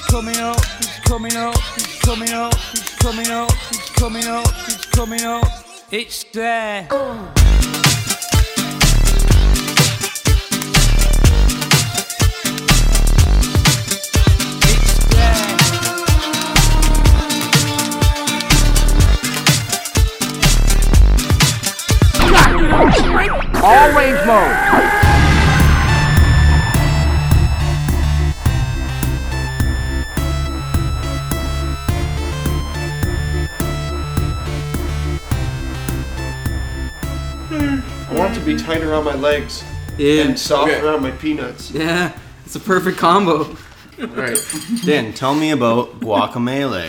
coming up, he's coming up, he's coming up, he's coming up, he's coming up, he's coming up. It's there. All range mode. I want it to be tight around my legs Yeah. and soft Okay. around my peanuts. Yeah. It's a perfect combo. Alright. Dan, tell me about Guacamelee.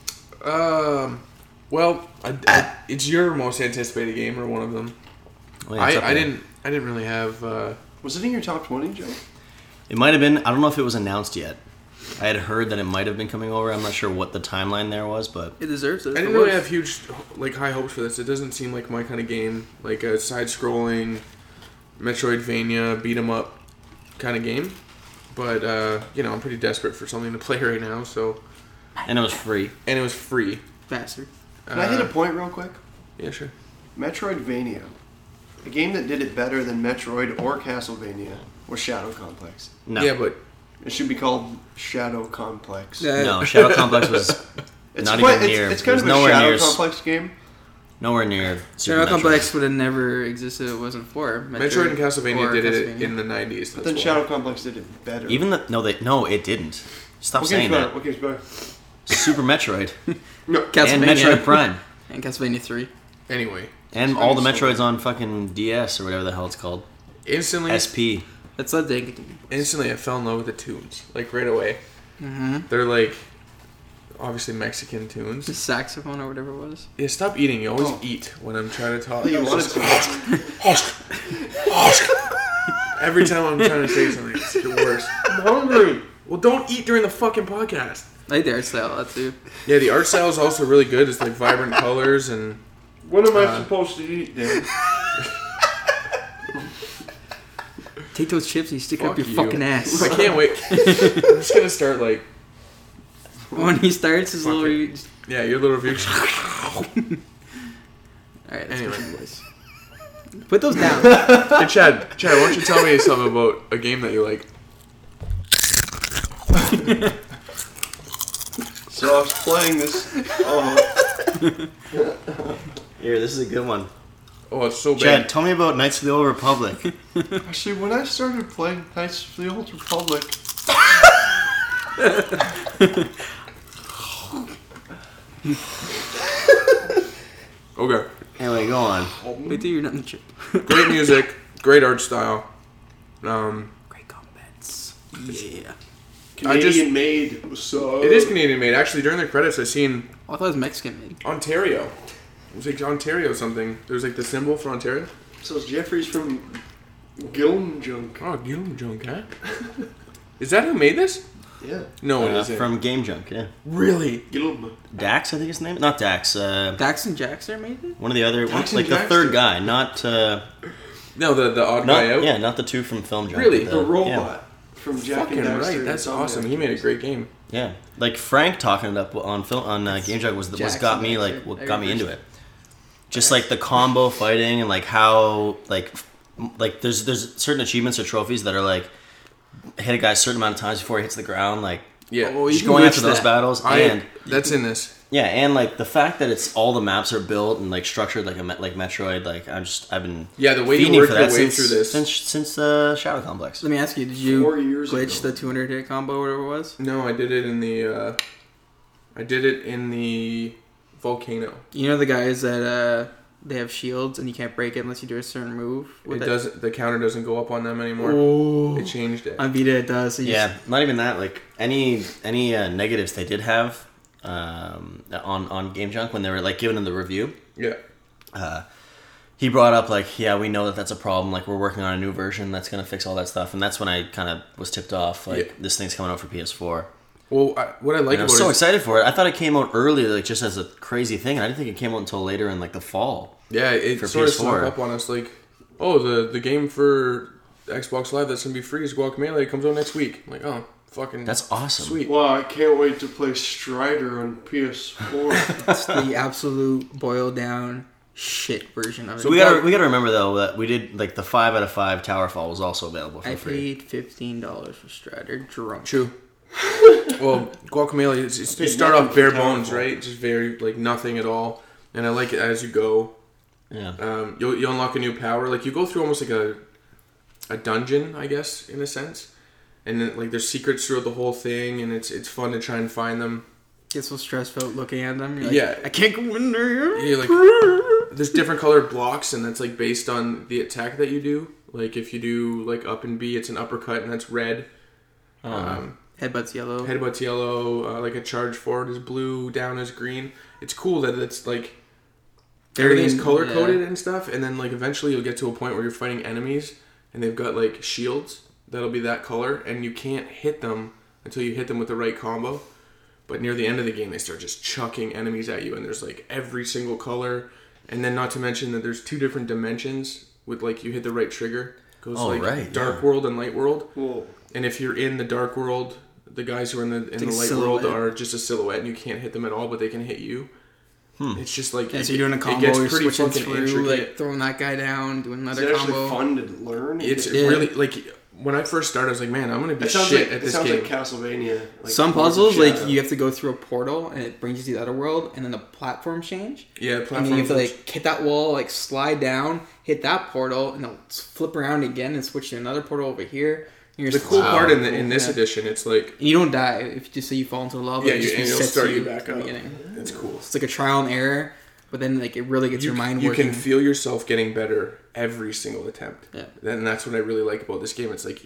Well, it's your most anticipated game, or one of them. Oh, yeah, it's up I there. didn't really have. Was it in your top 20, Joe? It might have been. I don't know if it was announced yet. I had heard that it might have been coming over. I'm not sure what the timeline there was, but It deserves it. I didn't really have huge, high hopes for this. It doesn't seem like my kind of game, like a side-scrolling, Metroidvania, beat 'em up kind of game. But I'm pretty desperate for something to play right now. So, and it was free. and it was free. Bastard. Can I hit a point real quick? Yeah, sure. Metroidvania. A game that did it better than Metroid or Castlevania was Shadow Complex. No, Yeah, but It should be called Shadow Complex. no. Shadow Complex was It's not quite, even near. It's kind it of was a nowhere Shadow near. Complex game. Nowhere near. Super Shadow Metroid. Complex would have never existed if it wasn't for Metroid and Castlevania or did it Castlevania. in the 90s. But then that's why. Shadow Complex did it better. Even no, it didn't. Stop What saying game's that. better? What game's better? Super Metroid No. and Castlevania. Metroid Prime And Castlevania 3. Anyway, and all the Metroids on fucking DS or whatever the hell it's called. instantly That's a thing. I fell in love with the tunes, like right away. Mm-hmm. They're like obviously Mexican tunes. The saxophone or whatever it was. Yeah, stop eating. You always Oh. eat when I'm trying to talk. I thought you wanted to. Every time I'm trying to say something, it's the worst. I'm hungry. Well, don't eat during the fucking podcast. I like the art style, that too. Yeah, the art style is also really good. It's like vibrant colors and When am I supposed to eat, Dan? Take those chips and you stick it up Fuck your you. fucking ass. I can't wait. I'm just gonna start like, When he starts his Fuck little... it. yeah, your little review. Alright, let's Anyway. go, boys. Put those down. Hey, Chad, why don't you tell me something about a game that you like? So I was playing this. Oh, Here, this is a good one. Oh, it's so Chad, bad. tell me about Knights of the Old Republic. actually, when I started playing Knights of the Old Republic, Okay. Anyway, go on. Wait till you're not in the chip. Great music, great art style. Great combats. Yeah. Canadian made. So It is Canadian made. Actually, during the credits, I seen Oh, I thought it was Mexican made. Ontario. It was like Ontario something. There's like the symbol for Ontario. So it's Jeffrey's from Gilmjunk. Oh, Gilm Junk, huh? Is that who made this? Yeah. No, it isn't. From Game Junk, yeah. Really? Gilm. Dax, I think his name. Not Dax. Dax and Jaxter made it? One of the other, Dax like and the Jaxter. third guy, not No, the odd guy out. yeah, not the two from Film Junk. Really? but The robot yeah. from Jack Fucking and Daxter. right. and That's Insomniac awesome. He made a Games. great game. Yeah, like Frank talking it up on Game Junk was Jackson got me Daxter. like what got me into it. Just like the combo fighting and like how like there's certain achievements or trophies that are like hit a guy a certain amount of times before he hits the ground. Like Yeah. Oh, you just can going glitch after those that. battles and That's in this. yeah, and like the fact that it's all the maps are built and like structured like like Metroid. Like I've been Yeah, the way you fiending work for your that way since, through this. since Shadow Complex. Let me ask you, did you 4 years glitch ago. the 200 hit combo or whatever it was? No, I did it in the. I did it in the volcano. You know the guys that they have shields and you can't break it unless you do a certain move? It doesn't. The counter doesn't go up on them anymore. Oh. It changed it. On Vita it does. So you Yeah, not even that. Like any negatives they did have on Game Junk when they were like giving them the review. Yeah. He brought up like, yeah, we know that that's a problem. Like we're working on a new version that's gonna fix all that stuff, and that's when I kind of was tipped off. Like Yeah. this thing's coming out for PS4. Well, what I like And I about was so it. excited for it. I thought it came out early, like just as a crazy thing, and I didn't think it came out until later in like the fall. Yeah, it for sort of PS4. snuck up on us. Like, oh, the game for Xbox Live that's gonna be free is Guacamelee. It comes out next week. I'm like, oh, Fucking That's awesome. sweet. Wow, I can't wait to play Strider on PS4. It's the absolute boiled down shit version of it. So we gotta remember though that we did like the 5 out of 5 Towerfall was also available for I free. paid $15 for Strider drunk. True. Well, Guacamelee, you start off bare bones, right? Just very like nothing at all, and I like it as you go. Yeah. You unlock a new power. Like you go through almost like a dungeon, I guess, in a sense, and then like there's secrets throughout the whole thing, and it's fun to try and find them. Get so stressed out looking at them. You're like, Yeah. I can't go in there. Yeah, like there's different colored blocks, and that's like based on the attack that you do. Like if you do like up and B, it's an uppercut, and that's red. Headbutt's yellow. Headbutt's yellow. Like a charge forward is blue. Down is green. It's cool that it's like everything's color coded and stuff. And then like eventually you'll get to a point where you're fighting enemies, and they've got like shields that'll be that color, and you can't hit them until you hit them with the right combo. But near the end of the game, they start just chucking enemies at you, and there's like every single color. And then not to mention that there's 2 different dimensions with like you hit the right trigger. It goes dark world and light world. Whoa. And if you're in the dark world, the guys who are in the light world are just a silhouette, and you can't hit them at all, but they can hit you. It's just like so you're doing a combo, you're switching through, like throwing that guy down, doing another Is it combo. actually fun to learn? It's really like when I first started, I was like, man, I'm gonna be shit at this game. It sounds like Castlevania. Like Some puzzles, like you have to go through a portal and it brings you to the other world, and then the platforms change. Yeah, And platforms. then you have to like hit that wall, like slide down, hit that portal, and then flip around again and switch to another portal over here. And you're the cool part in this edition, it's like and you don't die if you just say you fall into the lava. yeah, it just and it'll resets start you at back the up. beginning. It's cool. It's like a trial and error, but then like it really gets your mind You working. can feel yourself getting better every single attempt. Yeah. And that's what I really like about this game. It's like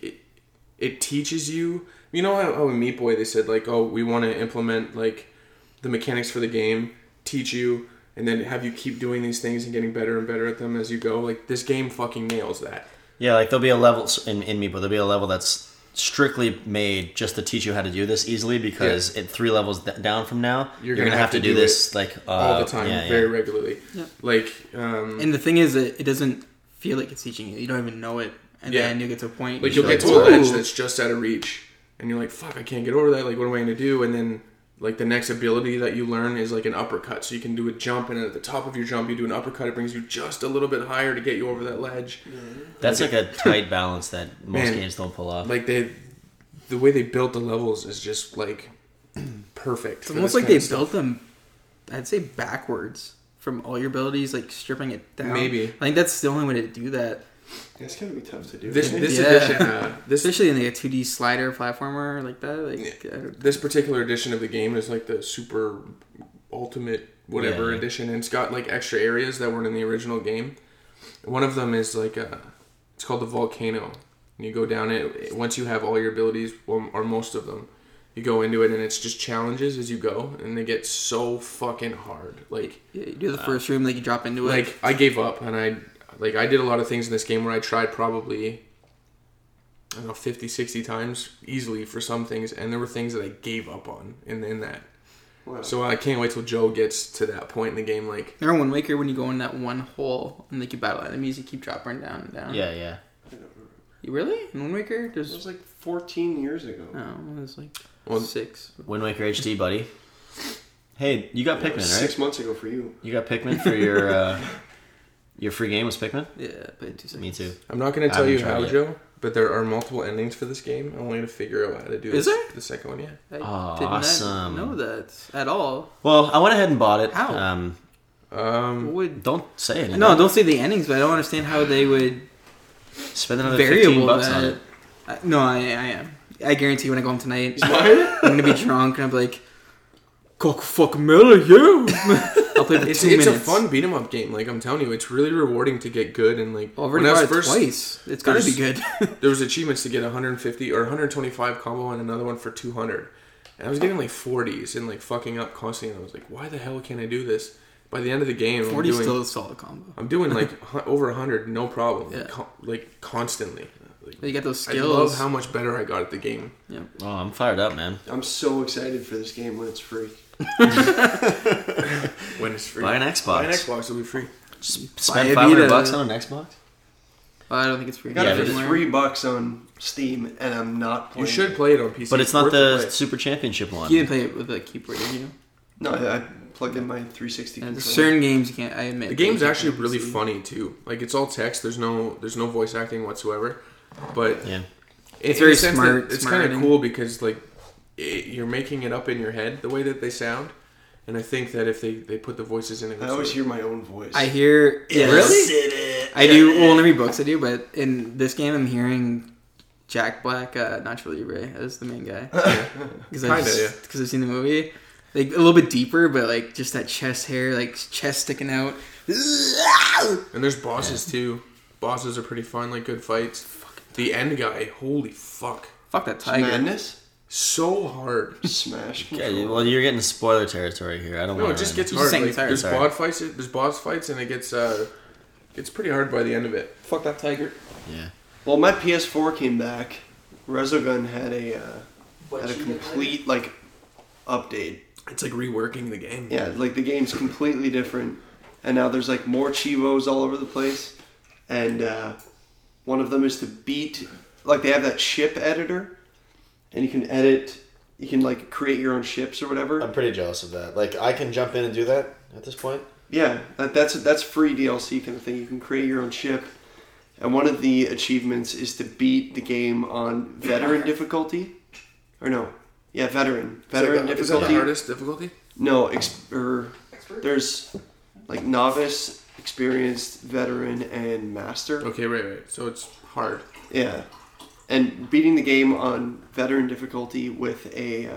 it teaches you. You know how in Meat Boy they said like, oh, we want to implement like the mechanics for the game, teach you, and then have you keep doing these things and getting better and better at them as you go. Like this game fucking nails that. Yeah, like there'll be a level in Meepo. There'll be a level that's strictly made just to teach you how to do this easily, because at 3 levels down from now, you're gonna have to do this like all the time, very regularly. Yeah. Like, and the thing is that it doesn't feel like it's teaching you. You don't even know it, and then you get to a point. like you'll get to a ledge that's just out of reach, and you're like, "Fuck, I can't get over that. Like, what am I gonna do?" And then like the next ability that you learn is like an uppercut, so you can do a jump, and at the top of your jump, you do an uppercut. It brings you just a little bit higher to get you over that ledge. That's like a tight balance that most games don't pull off. Like the way they built the levels is just like perfect. It's almost like they built them, I'd say, backwards from all your abilities, like stripping it down. Maybe. I think that's the only way to do that. It's gonna be tough to do. This Yeah. edition, Especially in like a 2D slider platformer like that. Like, this particular edition of the game is like the super ultimate whatever Yeah. edition, and it's got like extra areas that weren't in the original game. One of them is like it's called the volcano. And you go down it once you have all your abilities, or most of them. You go into it and it's just challenges as you go, and they get so fucking hard. Like you do the first room, like you drop into it. like I gave up, and I did a lot of things in this game where I tried probably, I don't know, 50, 60 times easily for some things, and there were things that I gave up on in that. Wow. So I can't wait till Joe gets to that point in the game. Like, Remember Wind Waker when you go in that one hole and like you battle enemies, you keep dropping down and down? Yeah. You really? In Wind Waker? It was like 14 years ago. No, it was like Well, 6. Wind Waker HD, buddy. Hey, you got It Pikmin, was right? 6 months ago for you. You got Pikmin for your free game was Pikmin? Yeah, but in 2 seconds. Me too. I'm not going to I tell you haven't how, tried Joe, but there are multiple endings for this game. I want you to figure out how to do Is there? the second one, yeah. I Oh, did awesome. not know that at all. Well, I went ahead and bought it. How? Would Don't say it. No, don't say the endings, but I don't understand how they would Spend another 15 variable bucks on that. it. No, I am. I guarantee when I go home tonight, I'm gonna be drunk and I'll be like, "Cock fucking Miller, yeah." I'll play for 2 It's minutes. a fun beat 'em up game. Like, I'm telling you, it's really rewarding to get good. And like, I've already bought it twice. It's gotta be there's- good. there was achievements to get 150 or 125 combo and another one for 200. And I was getting like 40s and like fucking up constantly. And I was like, why the hell can't I do this? By the end of the game, 40 is still a solid combo. I'm doing like over 100, no problem. Yeah. Like constantly. Like, You got those I skills. love how much better I got at the game. Oh, I'm fired up, man. I'm so excited for this game when it's free. When it's free. Buy an Xbox. Buy an Xbox, it'll be free. Spend Buy a $500 Vita. bucks on an Xbox? I don't think it's free. I got it for anymore. $3 on Steam, and I'm not playing You should it. play it on PC. But it's not worth the play. Super Championship one. You didn't play it with a keyboard, did you? No, I plugged in my 360 And controller. certain games you can't. I admit. The game's you actually can't really see. funny too. Like it's all text. There's no voice acting whatsoever. But Yeah. It's in very a sense smart- that it's smart kind of writing. cool because like you're making it up in your head the way that they sound. And I think that if they put the voices in it, I always hear my own voice. I hear. Yeah, Really? I do. Well, in every books I do, but in this game I'm hearing Jack Black, Nacho Libre, as the main guy. Because I've seen the movie. Like a little bit deeper, but like just that chest hair, like chest sticking out. And there's bosses too. Bosses are pretty fun, like good fights. The end guy, holy fuck, Fuck that tiger. Madness? so hard. Smash Yeah, controller. well, you're getting spoiler territory here. I don't No, want it just gets Just hard. saying Like, it's hard. there's Sorry. boss fights, and it gets pretty hard by the end of it. Fuck that tiger. Yeah. Well, my PS4 came back. Resogun had a complete like update. It's like reworking the game. Yeah, like the game's completely different, and now there's like more Chivos all over the place, and one of them is to beat. Like they have that ship editor, and you can edit. You can like create your own ships or whatever. I'm pretty jealous of that. Like, I can jump in and do that at this point. Yeah, that's free DLC kind of thing. You can create your own ship, and one of the achievements is to beat the game on veteran difficulty, or no, yeah, veteran Is that the difficulty. hardest difficulty? No, there's like novice, experienced, veteran, and master. Okay, right. So it's hard. Yeah, and beating the game on veteran difficulty with a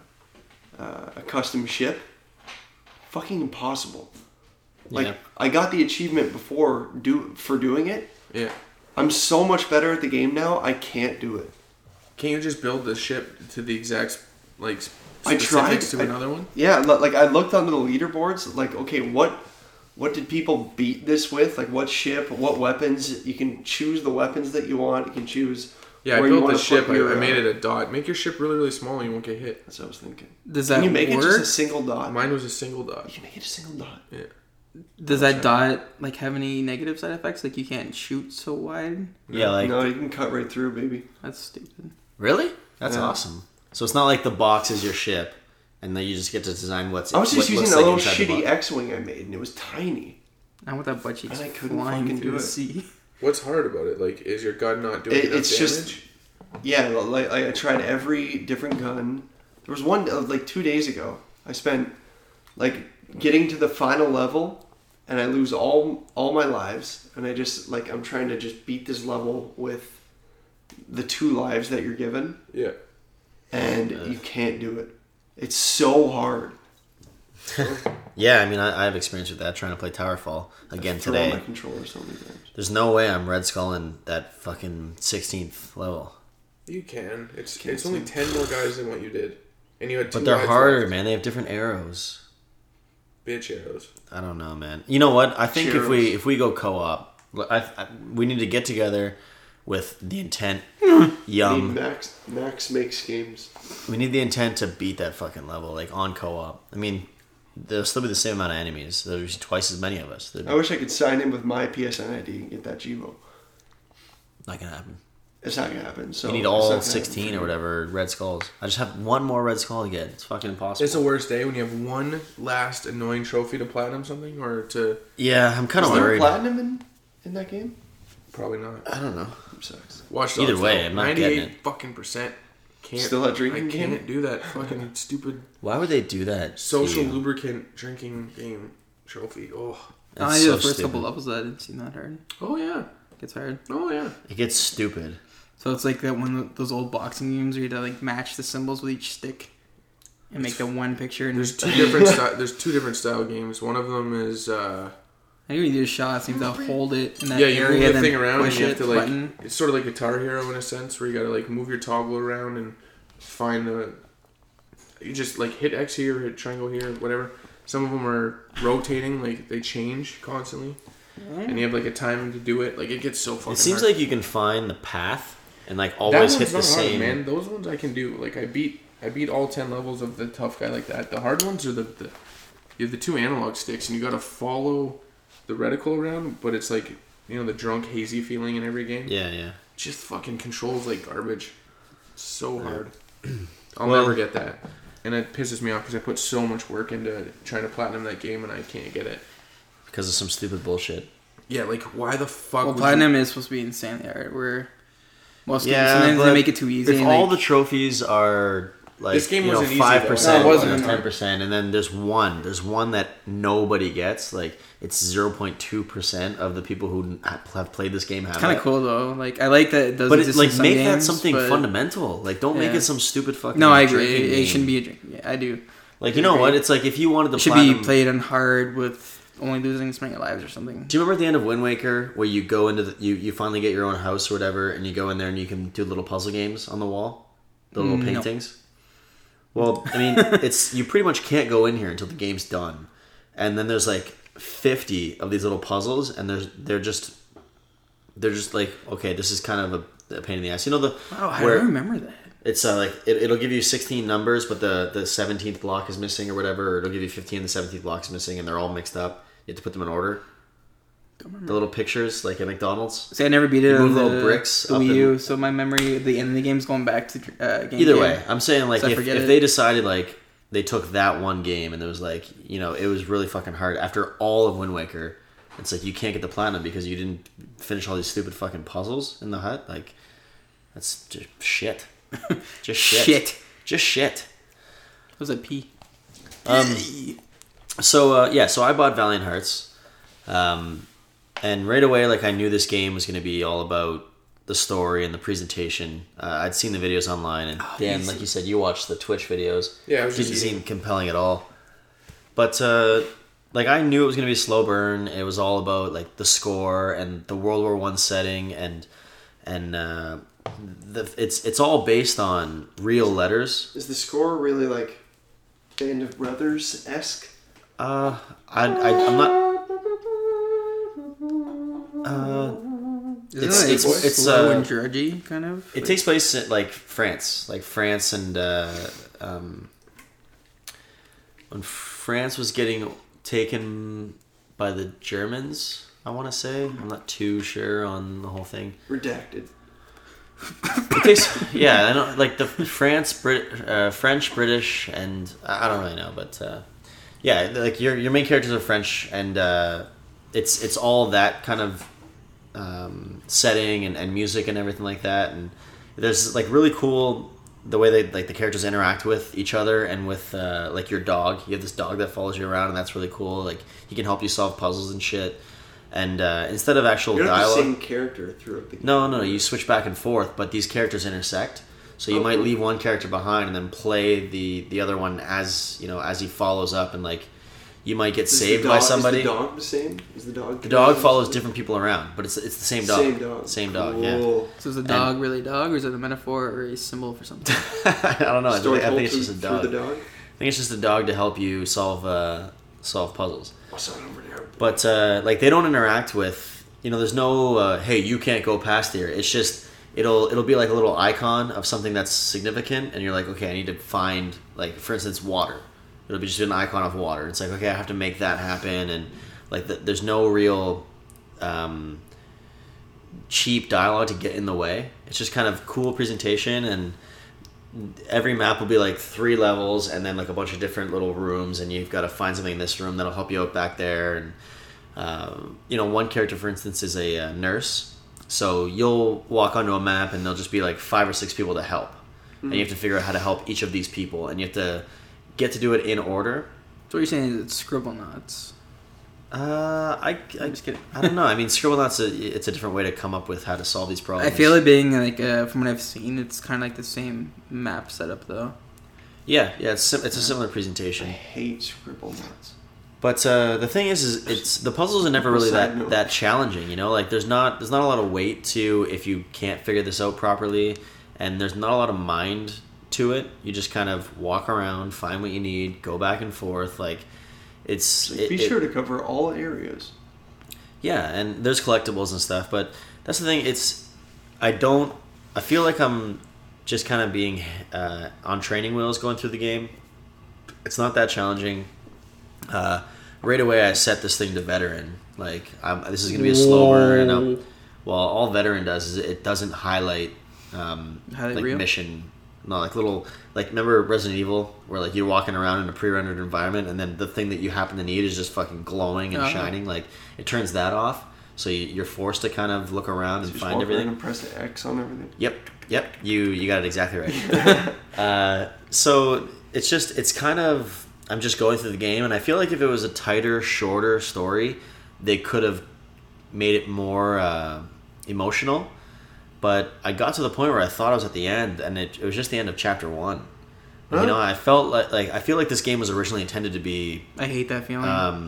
custom ship, fucking impossible. Like Yeah. I got the achievement before for doing it. Yeah. I'm so much better at the game now. I can't do it. Can't you just build the ship to the exact like I tried. specifics to another one? Yeah, like I looked onto the leaderboards. Like, okay, what did people beat this with? Like, what ship? What weapons? You can choose the weapons that you want. You can choose. Yeah, I where you built wanna the ship. put your, I made it a dot. Make your ship really, really small and you won't get hit. That's what I was thinking. Does that Can you make work? it just a single dot? Mine was a single dot. You can make it a single dot. Yeah. Does that dot like have any negative side effects? Like you can't shoot so wide? Yeah, like No, you can cut right through, baby. That's stupid. really? That's Yeah. awesome. So it's not like the box is your ship, and then you just get to design what's. I was just what using looks a like little inside the shitty box. X-wing I made, and it was tiny. I want that butt cheeks And I couldn't flying fucking through do the it. sea. What's hard about it? Like, is your gun not doing enough It's damage? just, yeah. Like I tried every different gun. There was one like 2 days ago. I spent like getting to the final level, and I lose all my lives, and I just like I'm trying to just beat this level with the 2 lives that you're given, Yeah. and you can't do it. It's so hard. Yeah, I mean, I have experience with that. Trying to play Towerfall again Throw on my today. controller so many times. There's no way I'm Red Skull in that fucking 16th level. You can. It's only 10 more guys than what you did. And you had 2 But they're lives harder, left. man. They have different arrows. Bitch arrows. I don't know, man. You know what? I think Cheers. if we go co-op, we need to get together with the intent. Yum. Max makes games. We need the intent to beat that fucking level, like on co-op. I mean, there'll still be the same amount of enemies. There's twice as many of us. They're I wish I could sign in with my PSN ID and get that Gvo. not gonna happen. It's not gonna happen. So You need it's not all gonna 16 happen or for me. whatever red skulls. I just have one more red skull to get. It's fucking impossible. It's the worst day when you have one last annoying trophy to platinum something or to... Yeah, I'm kind Is of there worried. platinum in that game? Probably not. I don't know. It sucks. Watch Either Dogs, way, though. I'm not getting 98 fucking percent. Can't, Still a drinking I can't game? do that fucking stupid Why would they do that? to social you? lubricant drinking game trophy. Oh. I It's did so the first stupid. couple levels that didn't seem that hard. Oh, yeah. It gets hard. Oh, yeah. It gets stupid. So it's like that one of those old boxing games where you had to like match the symbols with each stick and make the one picture. And There's two different style games. One of them is... I think when you do a shot, it seems to hold it in that Yeah, you area, move the then thing around and push you have it, to like. button. It's sort of like Guitar Hero in a sense, where you gotta like move your toggle around and find the. You just like hit X here, hit triangle here, whatever. Some of them are rotating, like they change constantly, and you have like a time to do it. Like it gets so fucking. It seems hard. like you can find the path and like that always one's hit the not hard, same. man. Those ones I can do. Like I beat all 10 levels of the tough guy like that. The hard ones are the you have the 2 analog sticks and you gotta follow the reticle around, but it's like You know, the drunk, hazy feeling in every game? Yeah. Just fucking controls like garbage. So hard. I'll Well- never get that. And it pisses me off because I put so much work into trying to platinum that game and I can't get it. Because of some stupid bullshit. Yeah, like, why the fuck Well, would platinum is supposed to be insanely hard. Where most games Yeah, sometimes but they make it too easy. If and, all like, the trophies are like This game wasn't easy, 5%, though. No, it wasn't. 10%, and then there's one that nobody gets. Like it's 0.2% of the people who have played this game have. kind of cool though. Like I like that it does. But exist like in some make games, that something but- fundamental. Like don't make Yeah. it some stupid fucking. No, I agree. drinking It game. shouldn't be a drink. Yeah, I do. Like you know what? It's like if you wanted to It should platinum, be played on hard with only losing so many lives or something. Do you remember at the end of Wind Waker where you go into you finally get your own house or whatever, and you go in there and you can do little puzzle games on the wall, the little No. paintings? Well, I mean, it's you pretty much can't go in here until the game's done, and then there's like 50 of these little puzzles, and they're just like, okay, this is kind of a pain in the ass. You know Wow, I where don't remember that. it's like it'll give you 16 numbers, but the 17th block is missing or whatever. Or it'll give you 15, the 17th block is missing, and they're all mixed up. You have to put them in order. The little pictures, like at McDonald's. See, I never beat it You on move the, little bricks the up Wii and- U, so my memory at the end of the game's going back to game. Either way, I'm saying like So I if forget it. they decided like they took that one game and it was like, you know, it was really fucking hard after all of Wind Waker. It's like you can't get the platinum because you didn't finish all these stupid fucking puzzles in the hut. Like that's just shit. Just shit. Shit. Just shit. What was that P? So I bought Valiant Hearts, and right away, like I knew this game was going to be all about the story and the presentation. I'd seen the videos online, and Dan, like you said, you watched the Twitch videos. Yeah, I was didn't just seem compelling at all. But like I knew it was going to be a slow burn. It was all about like the score and the World War I setting, and it's all based on real letters. Is the score really like Band of Brothers esque? I'm not. Isn't It's it slow and drudgy, kind of? It takes place in like France, and when France was getting taken by the Germans. I want to say I'm not too sure on the whole thing. Redacted. It takes I know like the French, British, and I don't really know, but like your main characters are French, and it's all that kind of setting and music and everything like that, and there's like really cool the way they like the characters interact with each other and with like your dog. You have this dog that follows you around, and that's really cool. Like he can help you solve puzzles and shit. And instead of actual You're not dialogue, the same character throughout the game. no, you switch back and forth, but these characters intersect. So you might leave one character behind and then play the other one as as he follows up, and like you might get saved by somebody. Is the dog the same? Is the dog? The dog follows different people around, but it's the same dog. Same dog. Same dog. Yeah. Cool. So is the dog really a dog, or is it a metaphor or a symbol for something? I don't know. I Story think told it's just a through dog. the dog. I think it's just a dog to help you solve puzzles. What's that over there? But like they don't interact with there's no hey, you can't go past here. It's just it'll be like a little icon of something that's significant, and you're like, okay, I need to find, like, for instance, water. It'll be just an icon of water. It's like, okay, I have to make that happen, and like there's no real cheap dialogue to get in the way. It's just kind of cool presentation, and every map will be like 3 levels and then like a bunch of different little rooms, and you've got to find something in this room that'll help you out back there. And one character, for instance, is a nurse, so you'll walk onto a map and there'll just be like 5 or 6 people to help, and you have to figure out how to help each of these people, and you have to get to do it in order. So what you're saying is it's Scribble Knots. I'm just kidding. I don't know. I mean, Scribblenauts, it's a different way to come up with how to solve these problems. I feel it being like from what I've seen, it's kind of like the same map setup though. Yeah, it's a similar presentation. I hate Scribblenauts. But the thing is it's the puzzles are never really Side note. that challenging. Like there's not a lot of weight to if you can't figure this out properly, and there's not a lot of mind to it. You just kind of walk around, find what you need, go back and forth. Like Be sure to cover all areas. Yeah, and there's collectibles and stuff, but that's the thing. I feel like I'm just kind of being on training wheels going through the game. It's not that challenging. right away I set this thing to veteran. Like, this is going to be a slower. And all veteran does is it doesn't highlight like real? mission. No, like little, like, remember Resident Evil where like you're walking around in a pre-rendered environment and then the thing that you happen to need is just fucking glowing and shining. Like, it turns that off, so you're forced to kind of look around and find everything. And press the X on everything. Yep. You got it exactly right. So it's kind of, I'm just going through the game, and I feel like if it was a tighter, shorter story, they could have made it more emotional. But I got to the point where I thought I was at the end, and it was just the end of chapter 1. Huh? You know, I felt like I feel like this game was originally intended to be. I hate that feeling.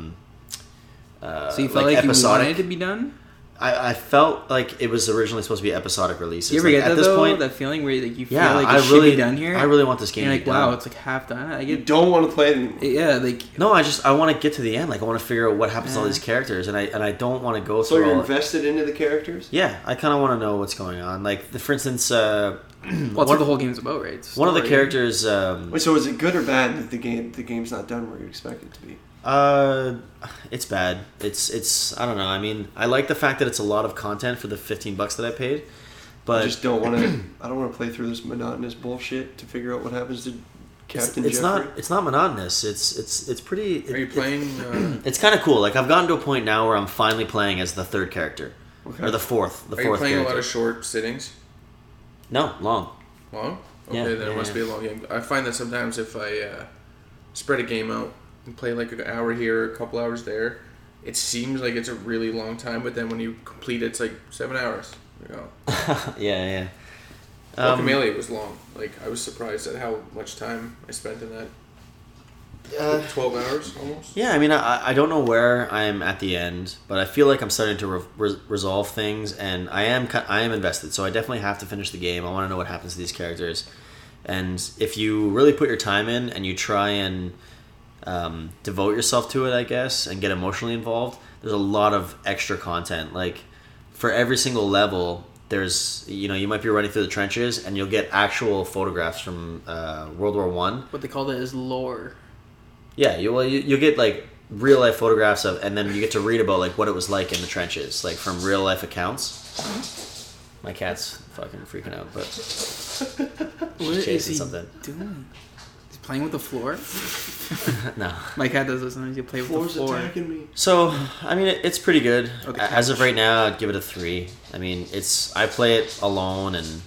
So you felt like episodic? You wanted it to be done? I felt like it was originally supposed to be episodic releases. You ever get that, though? That feeling where like, you feel like it should be done here? I really want this game to be done. Wow, it's like half done. You don't want to play it anymore. Yeah, like... No, I want to get to the end. Like, I want to figure out what happens to all these characters, and I don't want to go through. So you're invested into the characters? Yeah, I kind of want to know what's going on. Like, for instance... well, that's what the whole game's about, right? One of the characters... Wait, so is it good or bad that the game's not done where you expect it to be? It's bad. It's I don't know. I mean, I like the fact that it's a lot of content for the $15 that I paid, but I just don't want to. I don't want to play through this monotonous bullshit to figure out what happens to Captain Jeffrey. It's not monotonous. It's pretty. Are you playing? It's kind of cool. Like, I've gotten to a point now where I'm finally playing as the third character, or the fourth. Are you playing a lot of short sittings? No, long. Long? Okay, then it must be a long game. I find that sometimes if I spread a game out and play like an hour here, a couple hours there, it seems like it's a really long time, but then when you complete it, it's like 7 hours. You know? Yeah. Guacamelee was long. Like, I was surprised at how much time I spent in that. 12 hours almost. Yeah, I mean, I don't know where I'm at the end, but I feel like I'm starting to resolve things, and I am invested. So I definitely have to finish the game. I want to know what happens to these characters, and if you really put your time in and you try and devote yourself to it, I guess, and get emotionally involved, there's a lot of extra content. Like, for every single level, there's, you might be running through the trenches and you'll get actual photographs from World War I. What they call it is lore. Yeah, you'll get like real life photographs of, and then you get to read about like what it was like in the trenches, like from real life accounts. My cat's fucking freaking out, but she's chasing something. Doing? Playing with the floor? No. My cat does this sometimes. You play with the floor. Attacking me. So, I mean, it's pretty good. As of right now, I'd give it a 3. I mean, I play it alone, and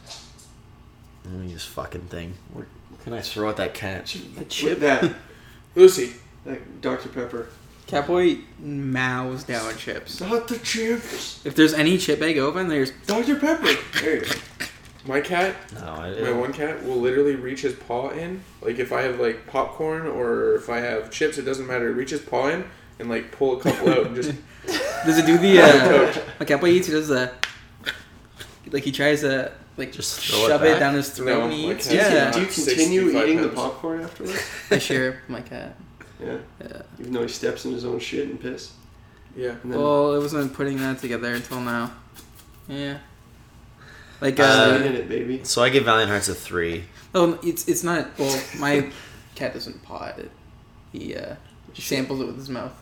this fucking thing. Where can I throw at that cat? A chip. That Lucy. That Dr. Pepper. Catboy mows down chips. Dr. Chips. If there's any chip egg open, there's Dr. Pepper. There you go. My cat, my one cat will literally reach his paw in. Like, if I have, like, popcorn or if I have chips, it doesn't matter. It reaches paw in and, like, pull a couple out and just... Does it do the... my Catboy eats, he does the... Like, he tries to, like, just shove it down his throat and eats. Yeah. Do you continue eating the popcorn afterwards? I share with my cat. Yeah? Even though he steps in his own shit and piss? Yeah. Well, it wasn't putting that together until now. Yeah. Like, in it, baby. So I give Valiant Hearts a 3. Oh, it's not. Well, my cat doesn't paw it. He samples it with his mouth.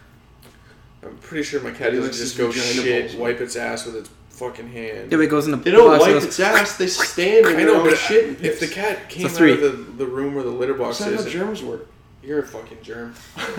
I'm pretty sure my cat doesn't just go shit, wipe its ass with its fucking hand. Yeah, but it goes in the. They don't wipe its ass. They stand in their own shit. And if the cat came out of the room where the litter box is, that's how germs work. You're a fucking germ.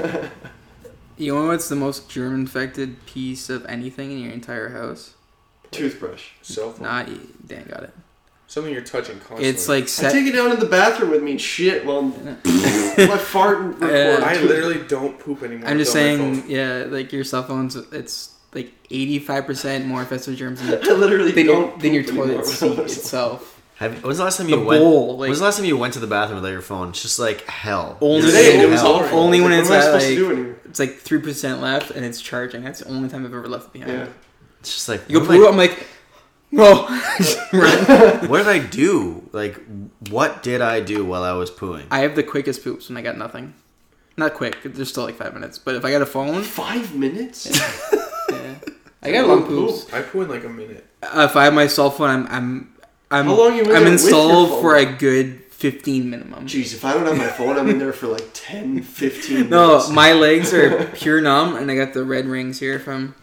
You know what's the most germ-infected piece of anything in your entire house? Toothbrush. Cell phone. Nah, Dan got it. Something you're touching constantly. It's like I take it down in the bathroom with me and shit while my fart and record. I literally don't poop anymore. I'm just saying, yeah, like your cell phones, it's like 85% more infested with germs than your toilet seat itself. When's the last time when's the last time you went to the bathroom without your phone? It's just like hell. Only when it's at it's like 3% left and it's charging. That's the only time I've ever left it behind. Yeah. It's just like you go poo. I'm like, no. What did I do? Like, what did I do while I was pooing? I have the quickest poops when I got nothing. Not quick. There's still like 5 minutes. But if I got a phone, 5 minutes. Yeah. I got long poops. I poo in like a minute. If I have my cell phone, I'm How long you I'm installed for a good 15 minimum. Jeez, if I don't have my phone, I'm in there for like 10, 15 minutes. No, my legs are pure numb, and I got the red rings here from.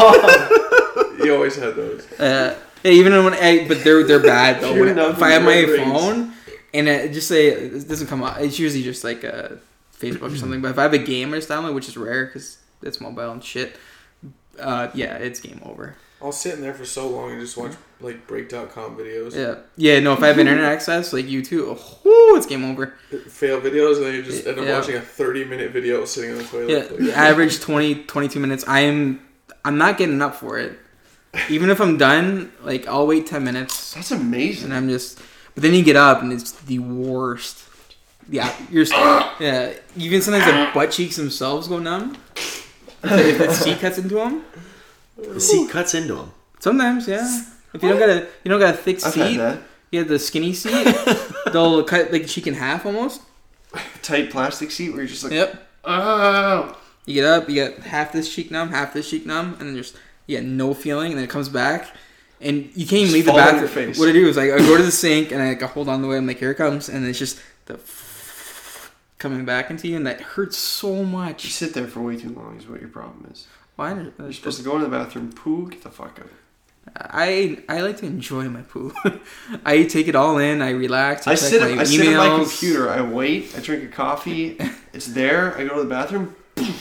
You always had those. Even when but they're bad though. Pure numb If I have my red rings. phone and it just say it doesn't come up, it's usually just like Facebook or something. But if I have a game I just download, which is rare because it's mobile and shit, yeah, it's game over. I'll sit in there for so long and just watch like Break.com videos. Yeah. No, if I have internet access like YouTube, it's game over. Fail videos, and then you just end up Yeah. watching a 30-minute video sitting on the toilet. Yeah, the average 22 minutes. I'm not getting up for it. Even if I'm done, like I'll wait 10 minutes. That's amazing. And I'm just, but then you get up and it's the worst. Yeah, yeah. Even sometimes the butt cheeks themselves go numb. If the seat cuts into them. The seat cuts into them. Sometimes, yeah. If you don't got a thick I've had seat, that. you have the skinny seat. They'll cut like the cheek in half almost. Tight plastic seat where you're just like, Yep. oh. You get up, you got half this cheek numb, and then just no feeling, and then it comes back, and you can't even Just leave the fall on bathroom. your face. What I do is like I go to the sink and I hold on the way. I'm like, here it comes, and it's just the coming back into you, and that hurts so You much. sit there for way too long is what your problem is. Why? You're supposed to go in the bathroom, poo, get the fuck out. I like to enjoy my poo. I take it all in. I relax. I check sit my at my emails. computer, I wait, I drink a coffee, it's there, I go to the bathroom,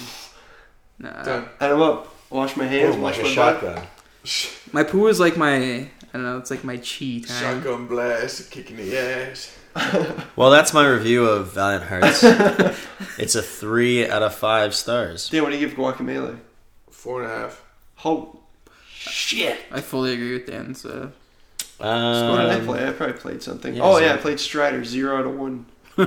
Nah. Done. and I'm up. Wash my hands, Boom, wash like a my shotgun. My poo is like my, I don't know, it's like my chi time. Shotgun blast, kicking the ass. Well, that's my review of Valiant Hearts. It's a 3 out of 5 stars. Yeah, what do you give Guacamelee? 4.5. Oh, shit. I fully agree with Dan. So What did I Um, play? I probably played something. yeah, Oh, so- yeah, I played Strider, 0 out of 1.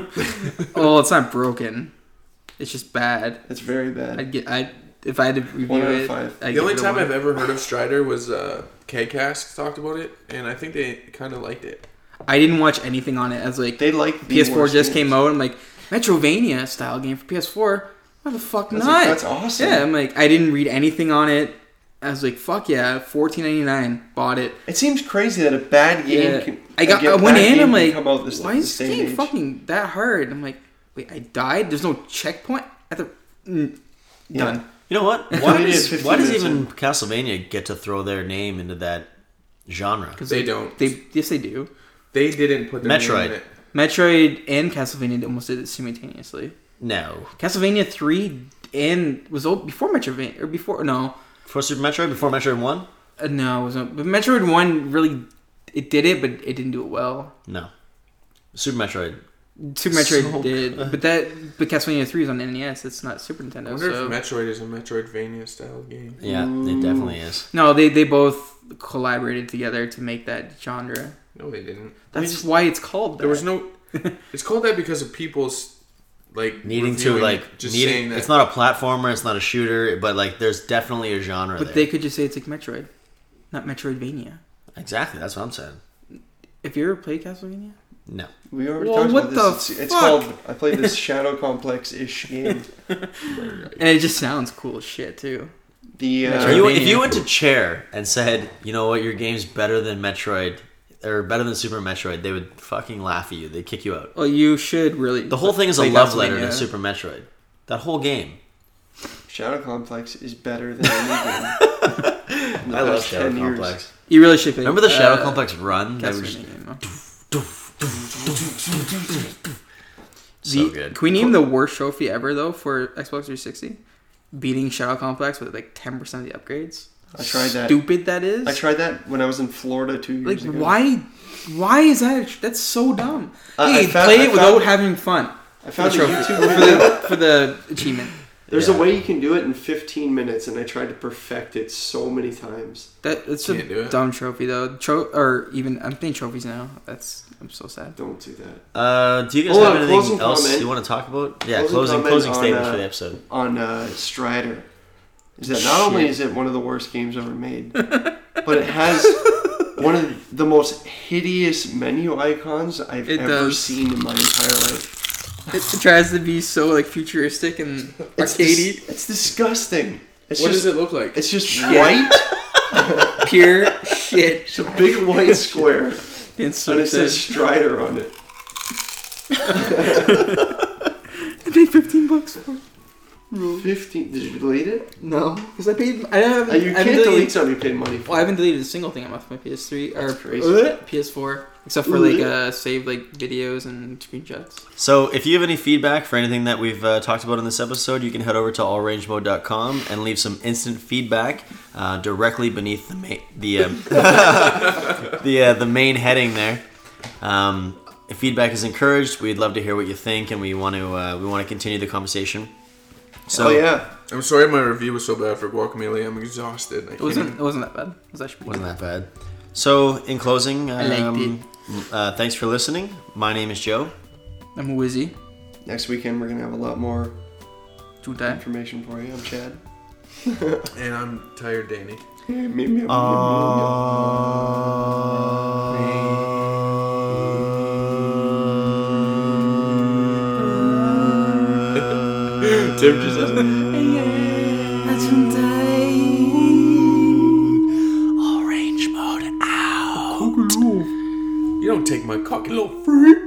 oh, it's not broken. It's just bad. It's very bad. If I had to review 1 out of it, 5. I'd The only give it a time 1. I've ever heard of Strider was K-Cast talked about it, and I think they kind of liked it. I didn't watch anything on it as like They like the PS4 worst just games. came out. I'm like Metrovania style game for PS4. Why the fuck I was not? like, that's awesome. Yeah, I'm like I didn't read anything on it. I was like, fuck yeah, $14.99, bought it. It seems crazy that a bad game Yeah. can. I went in. I'm like, come out this, why is this this day and game age. fucking that hard? I'm like, wait, I died. There's no checkpoint at the. Yeah. Done. You know what? Why Why did does 15 even minutes Castlevania get to throw their name into that genre? Because They don't. Yes, they do. They didn't put their name Metroid. in it. Metroid and Castlevania almost did it simultaneously. No. Castlevania 3 and was before Metroid or before no. Before Super Metroid? Before Metroid 1? No, it wasn't. But Metroid 1 really it did it, but it didn't do it well. No. Super Metroid. Super Metroid So did, but Castlevania 3 is on NES. It's not Super Nintendo. I wonder So if Metroid is a Metroidvania style game. Yeah, it definitely is. no, they both collaborated together to make that genre. No, they didn't. That's why it's called that. There was no. It's called that because of people's like Needing to reviewing like it, just needing, saying that. it's not a platformer, it's not a shooter, but like there's definitely a genre But there. they could just say it's like Metroid, not Metroidvania. Exactly, that's what I'm saying. If you ever played Castlevania, No. We already Well, talked what about this. the It's fuck? called. I played this Shadow Complex-ish game. and it just sounds cool as shit too. The Metroid. If you went to Chair and said, you know what, your game's better than Metroid or better than Super Metroid, they would fucking laugh at you. They'd kick you out. Well, you should really. The whole thing is a play love letter to Castlevania. Super Metroid. That whole game. Shadow Complex is better than any game. In the I love past Shadow 10 years. Complex. You really should play. Remember the Shadow Complex run? That was Castlevania game, though. so good. Can we name the worst trophy ever though for Xbox 360? Beating Shadow Complex with like 10% of the upgrades. I tried that. Stupid that is. I tried that when I was in Florida 2 years Like ago. why? Why is that? That's so dumb. I Hey, found- play I it without found- having fun. I found a trophy. YouTube for video. for the achievement. There's Yeah. a way you can do it in 15 minutes, and I tried to perfect it so many times. That's Can't do a it. dumb trophy though. Or even I'm thinking trophies now. I'm so sad. Don't do that. Do you guys Hold have on, anything closing else comment. you want to talk about? Yeah, Closing closing comment statements on, for the episode. On Strider. Is that not only is it one of the worst games ever made, but it has one of the most hideous menu icons I've It ever does. seen in my entire life. It tries to be so like futuristic and arcadey. It's disgusting. It's What just, does it look like? It's just white. Pure shit. It's a big white square, It's so and it says sad. Strider on it. I paid $15 for it. 15. Did you delete it? No, because I paid. I haven't. You I haven't can't delete something you paid money for. Well, I haven't deleted a single thing off my PS3 or That's crazy. PS4, except for like saved like videos and screenshots. So if you have any feedback for anything that we've talked about in this episode, you can head over to allrangemode.com and leave some instant feedback directly beneath the the main heading there. If feedback is encouraged, we'd love to hear what you think, and we want to continue the conversation. So yeah. I'm sorry my review was so bad for Guacamelee. I'm exhausted. It wasn't that bad. It was actually wasn't that bad. So in closing, I liked it. Thanks for listening. My name is Joe. I'm Wizzy. Next weekend we're gonna have a lot more Today. information for you. I'm Chad. And I'm tired, Danny. Tim just says, All range mode out. You don't take my cocky little freak.